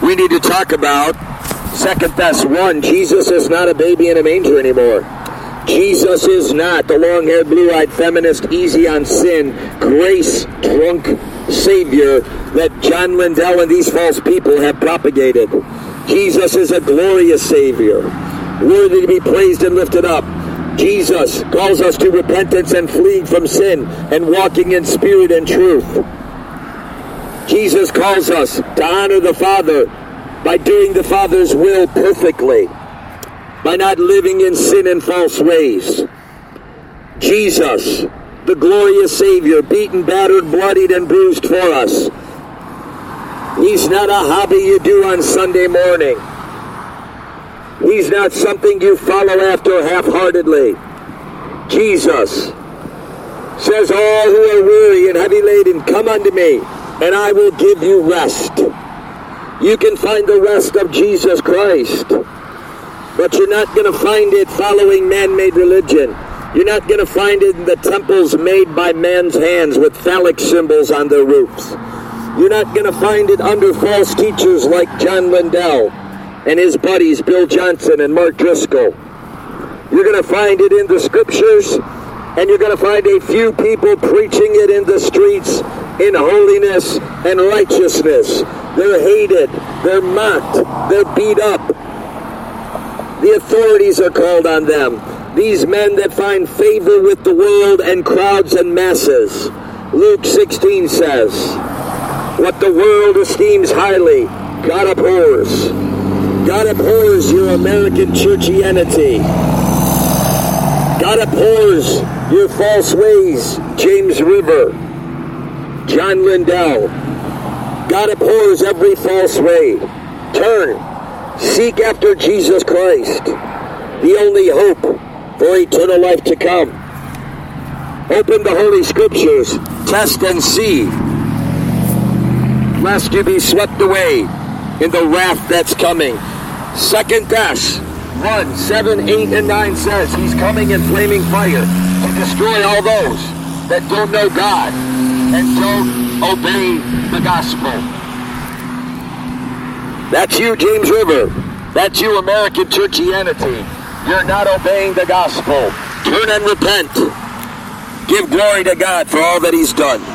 we need to talk about 2 Thess 1. Jesus is not a baby in a manger anymore. Jesus is not the long-haired, blue-eyed, feminist, easy on sin, grace-drunk Savior that John Lindell and these false people have propagated. Jesus is a glorious Savior, worthy to be praised and lifted up. Jesus calls us to repentance and fleeing from sin and walking in spirit and truth. Jesus calls us to honor the Father by doing the Father's will perfectly, by not living in sin and false ways. Jesus, the glorious Savior, beaten, battered, bloodied, and bruised for us. He's not a hobby you do on Sunday morning. He's not something you follow after half-heartedly. Jesus says, all who are weary and heavy laden, come unto me, and I will give you rest. You can find the rest of Jesus Christ, but you're not going to find it following man-made religion. You're not going to find it in the temples made by man's hands with phallic symbols on their roofs. You're not going to find it under false teachers like John Lindell and his buddies Bill Johnson and Mark Driscoll. You're going to find it in the scriptures, and you're going to find a few people preaching it in the streets in holiness and righteousness. They're hated, they're mocked, they're beat up. The authorities are called on them. These men that find favor with the world and crowds and masses. Luke 16 says, what the world esteems highly, God abhors. God abhors your American churchianity. God abhors your false ways, James River, John Lindell. God abhors every false way. Turn. Seek after Jesus Christ, the only hope for eternal life to come. Open the Holy Scriptures. Test and see, lest you be swept away in the wrath that's coming. 2 Thess 1, 7, 8, and 9 says he's coming in flaming fire to destroy all those that don't know God and don't obey the gospel. That's you, James River. That's you, American churchianity. You're not obeying the gospel. Turn and repent. Give glory to God for all that he's done.